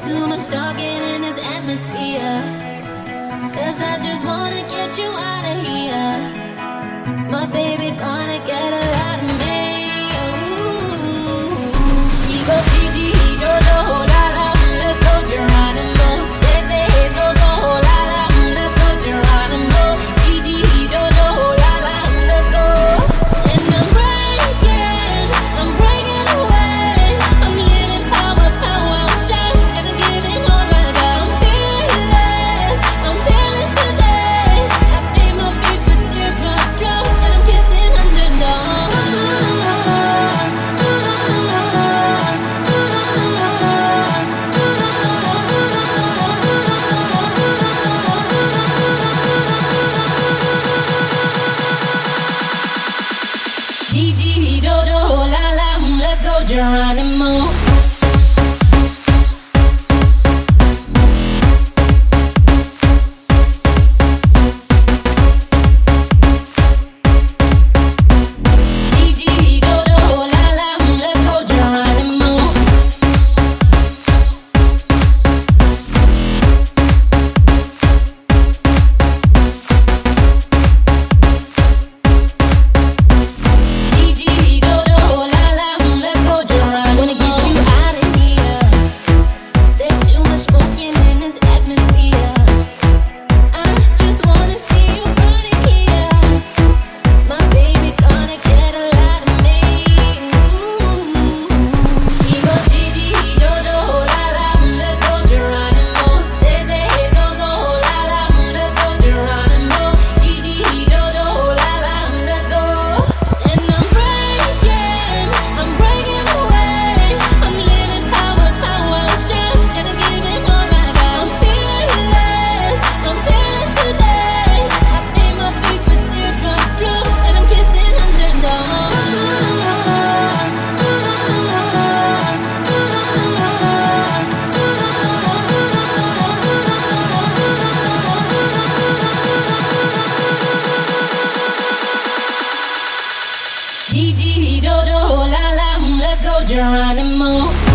too much talking in this atmosphere. 'Cause I just wanna get you out of here. My baby gonna get a lot of me. Ooh. She goes Gigi, Jojo, la la, let's go Geronimo. Say, hey, so, la la, let's go Geronimo. Gigi, Jojo, la la, let's go. And I'm breaking away. I'm living power, I'm just gonna give it all I got. I'm fearless today. I feel my fears with teardrop drops, and I'm kissing underdogs. Gigi, Jojo, la la, let's go Geronimo. Gigi, Jojo, la la, let's go Geronimo. Gigi, Jojo, la la, let's go Geronimo. Wanna get you out of here. There's too much smoking in this atmosphere. I just wanna see you running here. My baby gonna get a lot of me. Ooh. She goes Gigi, Jojo, la la, let's go Geronimo. Say, hey, so, la la, let's go Geronimo. Gigi, Jojo, la la, let's go. And I'm breaking away. I'm living power, I'm just gonna give it all I got. I'm fearless today. I feel my fears with teardrop drops, and I'm kissing underdogs. Gigi, Jojo, la la, let's go Geronimo.